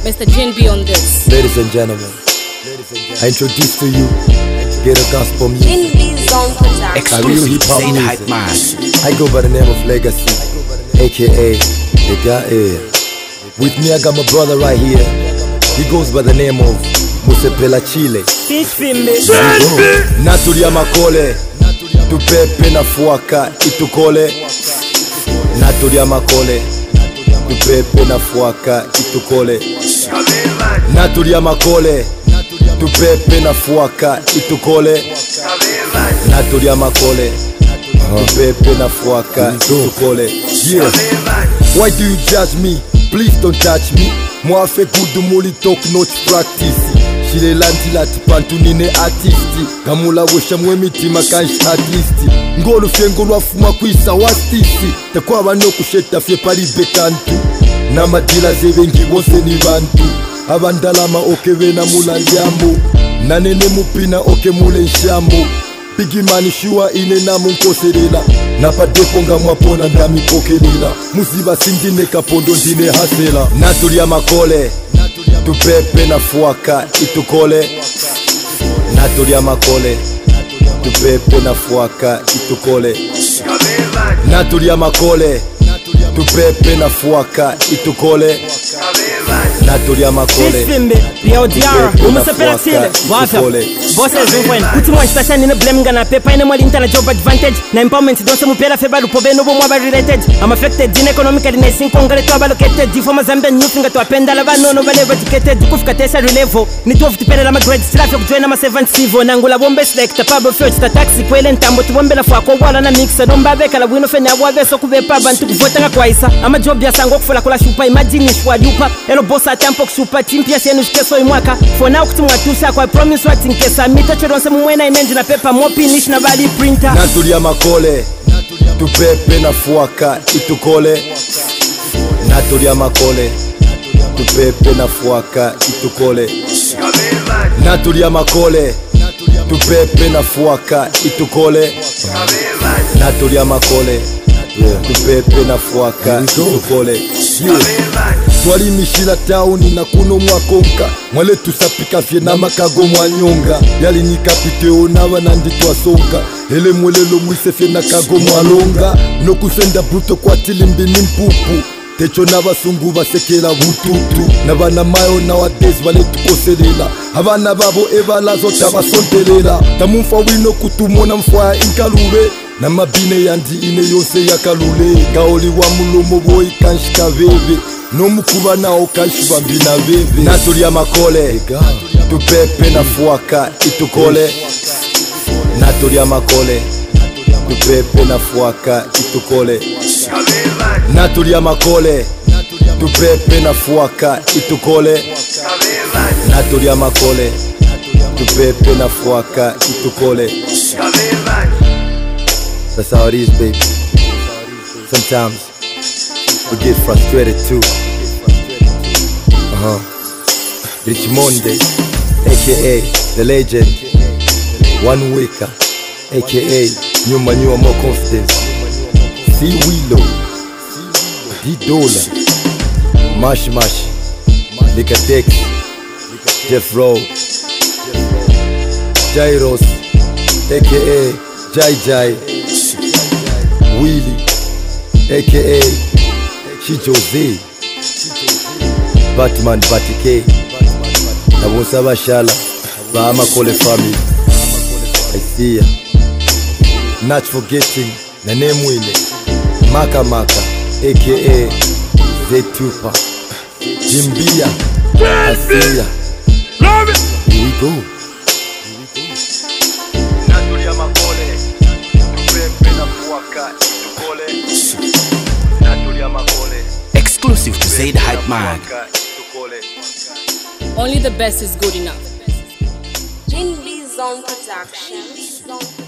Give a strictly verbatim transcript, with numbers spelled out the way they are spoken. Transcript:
Mister Gin B on this. Ladies and gentlemen, I introduce to you Ghetto Gospel music. Gin B's own production. A real hip hop music. I go by the name of Legacy, aka The Guy Air. With me I got my brother right here. He goes by the name of Musepela Chile. Natulia makole, tupepe na fuaka itukole. Natulia makole, tupepe na fuaka itukole. Natulia makole, tupepe na fuaka itukole. Natulia makole, tupepe na fuaka itukole. Yeah. Why do you judge me? Please don't touch me. Moi fait good moli talk not practice. Shile lanti lati pantu nine artisti. Gamula wesha mwemiti makanshi artisti. Ngolu fye ngolu afuma kuisa wastisi. Tekwa wano kusheta fye pari bekantu. Na madila zevengi wose ni bantu. Abandalama oke vena mula jambo. Nanene mupina oke mule nshambo. Bigimani shua ine na munkoserela. Napadepo nga mwapona ndami pokelila. Muziba sindine kapondo ndine hasela. Natulia makole, tupepe na fuaka itukole. Natulia makole, tupepe na fuaka itukole. Natulia makole, tupepe na fuaka itukole. Natulia makole, tupepe na fuaka itukole. Bosses when put more station in a blame gonna paper in a more internet job advantage. Na empowerment don't say mupela feba lupobe no more related. I'm affected in economically na sin congre to allocated. Di former Zambia new finger to append alaba no no vale educated. Kufika tesa relevo. Ni twelve tipela ma grade strap of join ma seven sivo. Nangula bombe select pabo first ta taxi kwele ntambo tubombe la fa ko wala na mix no mbabe kala wino fe na wabe so kubepa bantu kuvota nga kwaisa. Ama job ya sango kufula kula shupa imagine shwa dupa. Elo boss atampo super team pia senu shikeso imwaka. For now kutumwa tusha kwa promise what in case Mita chodonse mwena inenji na pepa mopi nish na bali printer. Natulia makole, tupepe na fuaka itukole. Natulia makole, tupepe na fuaka itukole. Natulia makole, tupepe na fuaka itukole. Natulia makole, tupepe na fuaka itukole. Twali mishila tauni na kuno mwakonka. Mwale tusapika fye na makago mwanyonga. Yali ni kapiteo na wanandi twasonga. Hele mwelelo mwise fye na kago mwalonga. No kusenda bruto kwa tilimbi ni mpupu. Techo na basungu basekela bututu. Na bana mayo na wadezi wale tukoselela. Habana babo eva lazo tabasontelela. Tamunfa wino kutumona mfwa inkalube. Na mabine yandi ine yose ya kalule. Kaoli wa mulomo boy kanshika veve. No mukuba na okashiba mbina bebe. Natulia makole, tupepe na fuaka itukole. Natulia makole, tupepe na fuaka itukole. Natulia makole, tupepe na fuaka itukole. Natulia makole, tupepe na fuaka itukole. That's how it is, baby. Sometimes we get frustrated too. Uh-huh. Rich Monday, aka the legend. One Waker, aka Nyuma Nyuma More Confidence. C Willow, D Dollar, Mash Mash, Lika Dex, Jeff Rowe, Jairos, aka Jai Jai, Willie, aka Chijose, Batman Batike, Nabusa Bashala, Bahama Kole family. I see ya. Not forgetting the name Willie, Maka Maka, aka Zetupa, Jimbia, I see ya. Here we go. Natulia makole, tupepe na fuaka itukole. Natulia makole. Exclusive to Say the Hype Man. Only the best is good enough. Gin B's own production.